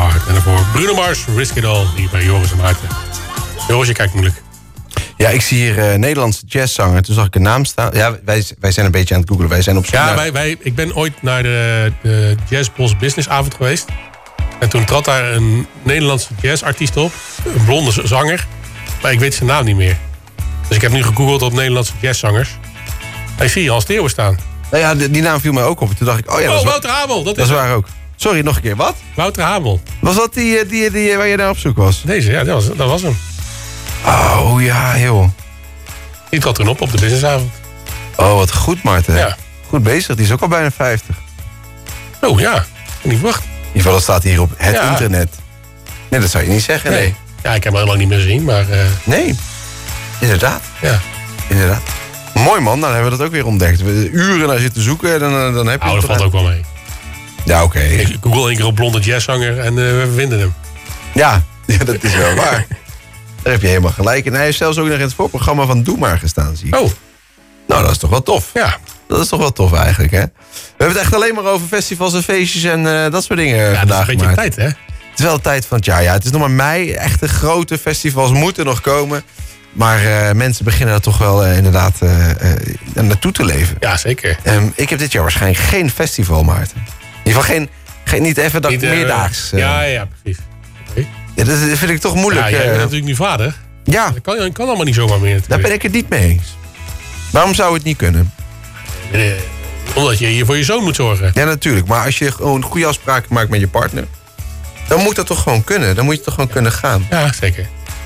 [SPEAKER 7] Heart. En daarvoor Bruno Mars, Risk It All, hier bij Joris en Maarten. Joris, je kijkt moeilijk.
[SPEAKER 6] Ja, ik zie hier uh, Nederlandse jazzzanger. Toen zag ik een naam staan. Ja, wij, wij zijn een beetje aan het googlen. Wij zijn op zoek
[SPEAKER 7] Ja,
[SPEAKER 6] naar...
[SPEAKER 7] wij, wij, ik ben ooit naar de, de Jazzbos Businessavond geweest. En toen trad daar een Nederlandse jazzartiest op. Een blonde zanger. Maar ik weet zijn naam niet meer. Dus ik heb nu gegoogeld op Nederlandse jazzzangers. En ik zie hier Hans Theeuwen staan.
[SPEAKER 6] Nou ja, die, die naam viel mij ook op. En toen dacht ik, oh ja, dat
[SPEAKER 7] oh,
[SPEAKER 6] is waar.
[SPEAKER 7] Wouter Hamel. Dat,
[SPEAKER 6] Dat
[SPEAKER 7] is
[SPEAKER 6] is waar ook. Sorry, nog een keer. Wat?
[SPEAKER 7] Wouter Hamel.
[SPEAKER 6] Was dat die, die, die, die waar je naar op zoek was?
[SPEAKER 7] Deze, ja, dat was, dat was hem.
[SPEAKER 6] Oh ja, joh.
[SPEAKER 7] Die trad toen op op de businessavond.
[SPEAKER 6] Oh, wat goed, Maarten.
[SPEAKER 7] Ja.
[SPEAKER 6] Goed bezig. Die is ook al bijna vijftig.
[SPEAKER 7] Oh ja, niet verwacht.
[SPEAKER 6] In ieder geval, dat staat hier op het
[SPEAKER 7] Ja.
[SPEAKER 6] internet. Nee, dat zou je niet zeggen, nee.
[SPEAKER 7] Nee. Ja, ik heb hem heel lang niet meer gezien, maar... Uh,
[SPEAKER 6] Nee, inderdaad.
[SPEAKER 7] Ja.
[SPEAKER 6] Inderdaad. Mooi man, dan hebben we dat ook weer ontdekt. We uren naar zitten zoeken, dan, dan heb je...
[SPEAKER 7] Nou,
[SPEAKER 6] het
[SPEAKER 7] dat valt
[SPEAKER 6] toch-
[SPEAKER 7] ook wel mee.
[SPEAKER 6] Ja, oké.
[SPEAKER 7] Ik google één keer op blonde jazzzanger en uh, we vinden hem.
[SPEAKER 6] Ja, ja, dat is wel waar. Daar heb je helemaal gelijk. En hij heeft zelfs ook nog in het voorprogramma van Doe Maar gestaan, zie ik.
[SPEAKER 7] Oh.
[SPEAKER 6] Nou, dat is toch wel tof.
[SPEAKER 7] Ja.
[SPEAKER 6] Dat is toch wel tof eigenlijk, hè? We hebben het echt alleen maar over festivals en feestjes en uh, dat soort dingen
[SPEAKER 7] Ja, dat is
[SPEAKER 6] vandaag
[SPEAKER 7] een beetje
[SPEAKER 6] gemaakt.
[SPEAKER 7] tijd, hè?
[SPEAKER 6] Het is wel de tijd van het jaar, ja. Het is nog maar mei. Echte grote festivals moeten nog komen. Maar uh, mensen beginnen er toch wel uh, inderdaad uh, uh, naartoe te leven.
[SPEAKER 7] Ja, zeker.
[SPEAKER 6] Um, ik heb dit jaar waarschijnlijk geen festival, Maarten. In ieder geval geen, geen niet even dat
[SPEAKER 7] Niet, uh,
[SPEAKER 6] meerdaags. Uh,
[SPEAKER 7] Ja, ja, precies. Okay.
[SPEAKER 6] Ja, dat vind ik toch moeilijk.
[SPEAKER 7] Ja, jij
[SPEAKER 6] uh,
[SPEAKER 7] bent natuurlijk nu vader.
[SPEAKER 6] Ja.
[SPEAKER 7] Dat kan, kan allemaal niet zomaar meer natuurlijk.
[SPEAKER 6] Daar ben ik het niet mee eens. Waarom zou het niet kunnen?
[SPEAKER 7] Eh, Omdat je hier voor je zoon moet zorgen.
[SPEAKER 6] Ja, natuurlijk. Maar als je gewoon goede afspraken maakt met je partner... dan moet dat toch gewoon kunnen. Dan moet je toch gewoon kunnen gaan.
[SPEAKER 7] Ja, zeker.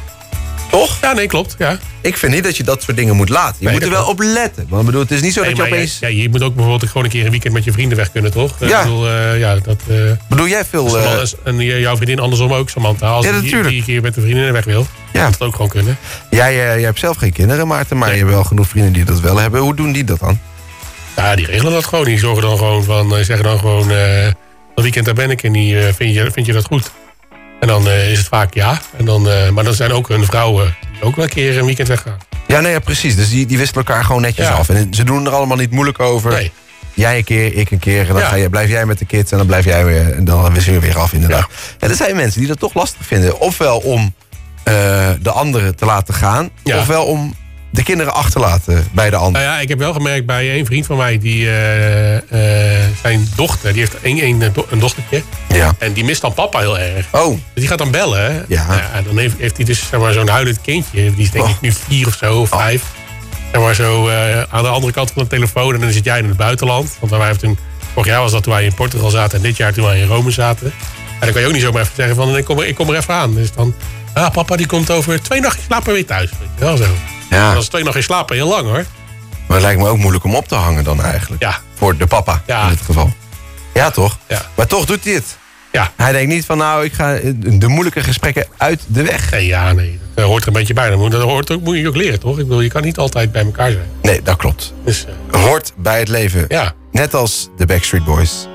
[SPEAKER 6] Toch?
[SPEAKER 7] Ja, nee, klopt. Ja.
[SPEAKER 6] Ik vind niet dat je dat soort dingen moet laten. Je
[SPEAKER 7] Nee,
[SPEAKER 6] moet er
[SPEAKER 7] dat
[SPEAKER 6] wel op letten. Want ik bedoel, het is niet zo
[SPEAKER 7] Nee,
[SPEAKER 6] dat je
[SPEAKER 7] maar
[SPEAKER 6] opeens...
[SPEAKER 7] Ja, je moet ook bijvoorbeeld gewoon een keer een weekend met je vrienden weg kunnen, toch?
[SPEAKER 6] Ja.
[SPEAKER 7] Ik bedoel, uh, ja, dat... Uh,
[SPEAKER 6] bedoel jij veel... Uh...
[SPEAKER 7] En jouw vriendin andersom ook, Samantha. Als
[SPEAKER 6] Ja,
[SPEAKER 7] je
[SPEAKER 6] natuurlijk.
[SPEAKER 7] drie keer met de vriendinnen weg wil,
[SPEAKER 6] Ja.
[SPEAKER 7] moet dat ook gewoon kunnen.
[SPEAKER 6] Jij, uh, jij hebt zelf geen kinderen, Maarten. Maar je hebt wel genoeg vrienden die dat wel hebben. Hoe doen die dat dan?
[SPEAKER 7] Ja, die regelen dat gewoon. Die zorgen dan gewoon van... Die zeggen dan gewoon... Uh, dat weekend daar ben ik en die, uh, vind, je, vind je dat goed? En dan uh, is het vaak ja. En dan, uh, maar dan zijn ook hun vrouwen die ook wel een keer een weekend weggaan.
[SPEAKER 6] Ja, nee, ja, precies. Dus die, die wisselen elkaar gewoon netjes
[SPEAKER 7] Ja.
[SPEAKER 6] af. En ze doen er allemaal niet moeilijk over.
[SPEAKER 7] Nee.
[SPEAKER 6] Jij een keer, ik een keer. En dan
[SPEAKER 7] Ja.
[SPEAKER 6] ga je, blijf jij met de kids en dan blijf jij weer. En dan wisselen we weer af, inderdaad. Ja. Er zijn mensen die dat toch lastig vinden. Ofwel om uh, de anderen te laten gaan.
[SPEAKER 7] Ja.
[SPEAKER 6] Ofwel om de kinderen achter te laten bij de anderen.
[SPEAKER 7] Nou ja, ik heb wel gemerkt bij een vriend van mij... die uh, uh, zijn dochter, die heeft een, een, een dochtertje.
[SPEAKER 6] Ja.
[SPEAKER 7] En die mist dan papa heel erg.
[SPEAKER 6] Oh.
[SPEAKER 7] Dus die gaat dan bellen. Hè?
[SPEAKER 6] Ja.
[SPEAKER 7] Nou ja, en dan heeft, heeft hij dus zeg maar, zo'n huilend kindje. Die is denk ik
[SPEAKER 6] Oh.
[SPEAKER 7] nu vier of zo, of
[SPEAKER 6] Oh.
[SPEAKER 7] vijf. Zeg maar zo uh, aan de andere kant van de telefoon. En dan zit jij in het buitenland. Want wij hebben toen, vorig jaar was dat toen wij in Portugal zaten. En dit jaar toen wij in Rome zaten. En dan kan je ook niet zomaar even zeggen van... Ik kom er, ik kom er even aan. Dus dan... Ah, papa die komt over twee nachtjes slapen weer thuis. Weet je wel zo.
[SPEAKER 6] Ja.
[SPEAKER 7] En als twee nachtjes slapen, heel lang hoor.
[SPEAKER 6] Maar het lijkt me ook moeilijk om op te hangen dan eigenlijk.
[SPEAKER 7] Ja.
[SPEAKER 6] Voor de papa
[SPEAKER 7] Ja.
[SPEAKER 6] in dit geval. Ja, toch?
[SPEAKER 7] Ja.
[SPEAKER 6] Maar toch doet hij het.
[SPEAKER 7] Ja.
[SPEAKER 6] Hij denkt niet van nou, ik ga de moeilijke gesprekken uit de weg.
[SPEAKER 7] Nee, ja, nee. Dat hoort er een beetje bij. Dat moet, dat hoort ook, moet je ook leren, toch? Ik bedoel, je kan niet altijd bij elkaar zijn.
[SPEAKER 6] Nee, dat klopt.
[SPEAKER 7] Dus, uh,
[SPEAKER 6] Hoort bij het leven.
[SPEAKER 7] Ja.
[SPEAKER 6] Net als de Backstreet Boys.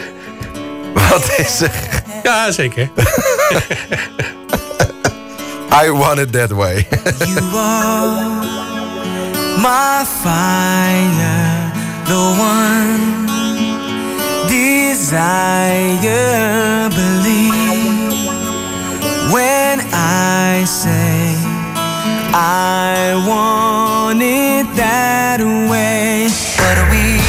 [SPEAKER 6] Wat is er?
[SPEAKER 7] Ja, zeker.
[SPEAKER 6] I want it that way.
[SPEAKER 14] You are my fire, the one desire. Believe when I say I want it that way. But we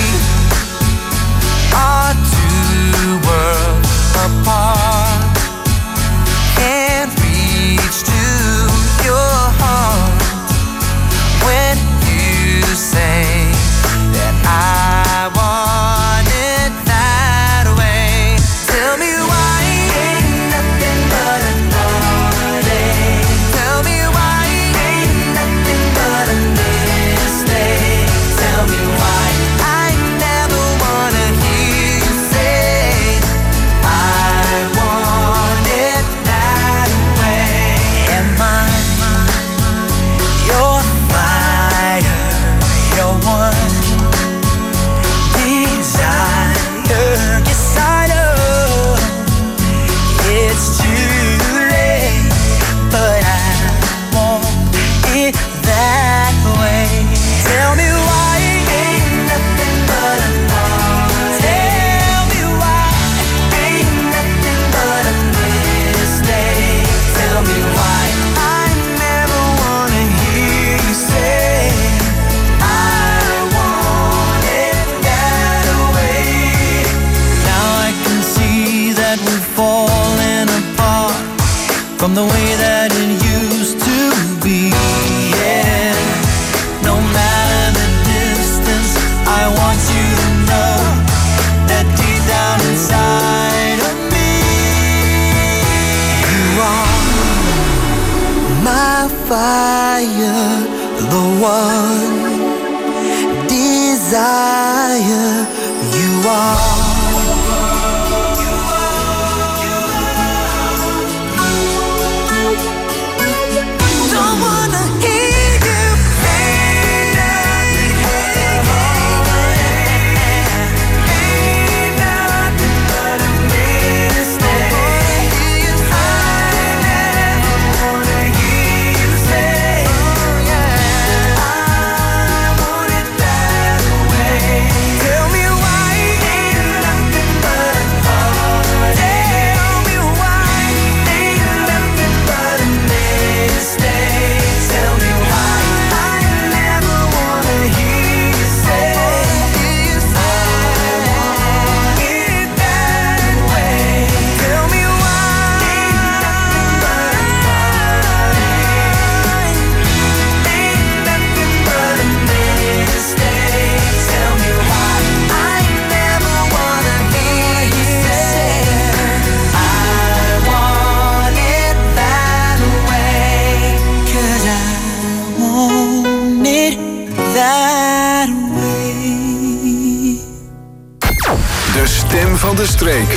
[SPEAKER 14] are two worlds apart. Can't reach to your heart when you say that I want it that way. Tell me why ain't nothing but a heartache. Tell me why ain't nothing but a mistake. Tell
[SPEAKER 13] desire, the one desire you are. Don't wanna hear you say nothing, ain't nothing but a mistake. I never wanna hear you say, I want it that way. Tell me why ain't nothing but a heartache. Tell me why ain't nothing but a mistake. Tell me why I never wanna hear you say, I want it that way. Tell me why ain't nothing but a heartache. Ain't nothing but a mistake. Tell me why I never wanna hear you say, I want it that way. 'Cause I want it that way.
[SPEAKER 2] De stem van de streek.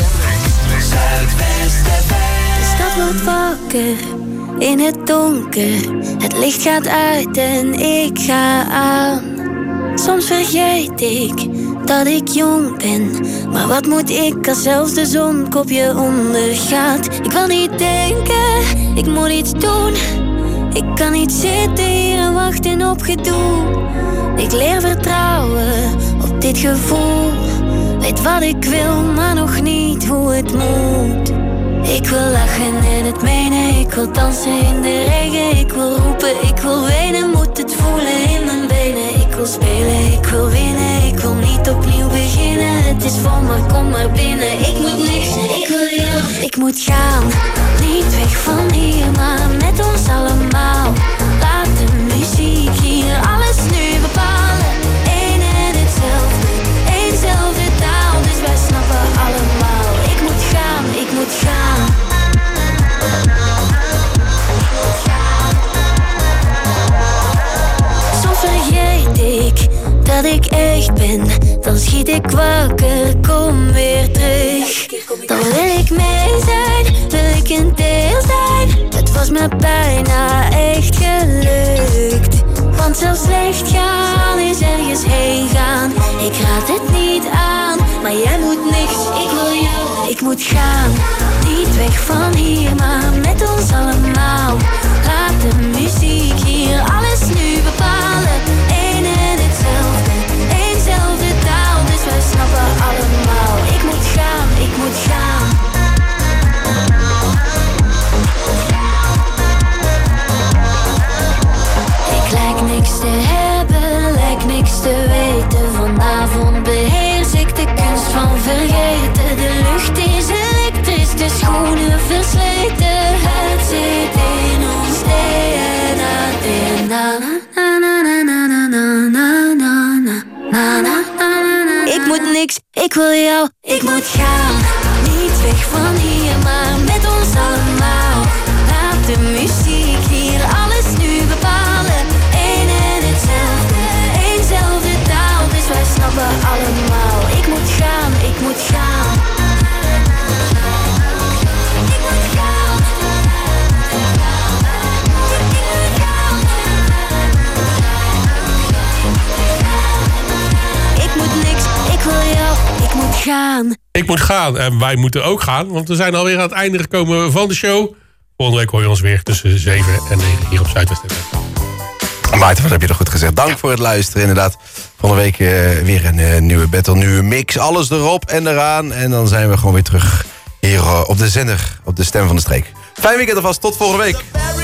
[SPEAKER 4] De stad wordt wakker in het donker. Het licht gaat uit en ik ga aan. Soms vergeet ik dat ik jong ben. Maar wat moet ik als zelfs de zon kopje ondergaat? Ik wil niet denken, ik moet iets doen. Ik kan niet zitten hier en wachten op gedoe. Ik leer vertrouwen op dit gevoel. Weet wat ik wil, maar nog niet hoe het moet. Ik wil lachen en het menen. Ik wil dansen in de regen. Ik wil roepen, ik wil wenen. Moet het voelen in mijn benen. Ik wil spelen, ik wil winnen. Ik wil niet opnieuw beginnen. Het is vol, maar kom maar binnen. Ik moet niks, ik wil jou. Ik moet gaan, niet weg van hier, maar met ons allemaal. Laat de muziek hier alles nu bepalen. Eén en hetzelfde, éénzelfde taal. Dus wij snappen allemaal. Ik moet gaan, ik moet gaan. Soms vergeet ik dat ik echt ben. Dan schiet ik wakker, kom weer terug. Dan wil ik mee zijn, wil ik een deel zijn. Het was me bijna echt gelukt. Want zelfs slecht gaan is ergens heen gaan. Ik raad het niet aan, maar jij moet niks. Ik wil jou, ik moet gaan. Niet weg van hier, maar met ons allemaal. Laat de muziek hier alles nu bepalen. Eén en hetzelfde, éénzelfde taal. Dus wij snappen allemaal. Ik moet gaan, ik moet gaan. Ik lijk niks te hebben, lijk niks te weten. Vanavond beheers ik de kunst van vergeten. De lucht is elektrisch, de schoenen versleten. Het zit in ons D N A. Na na na na na na na na na na na na. Ik moet niks, ik wil jou, ik moet gaan. Niet weg van hier, maar met ons allemaal. Laat de muziek hier alles nu bepalen. Eén en hetzelfde, éénzelfde taal. Dus wij snappen allemaal. Ik moet gaan, ik moet gaan. Ik moet gaan. Ik moet niks, ik wil jou, ik moet gaan.
[SPEAKER 7] Ik moet gaan en wij moeten ook gaan, want we zijn alweer aan het einde gekomen van de show. Volgende week hoor je ons weer tussen zeven en negen hier op Zuidwest F M.
[SPEAKER 6] Maarten, wat heb je nog goed gezegd. Dank voor het luisteren, inderdaad. Volgende week uh, weer een uh, nieuwe battle, nieuwe mix. Alles erop en eraan. En dan zijn we gewoon weer terug hier uh, op de zender, op de Stem van de Streek. Fijn weekend alvast, tot volgende week.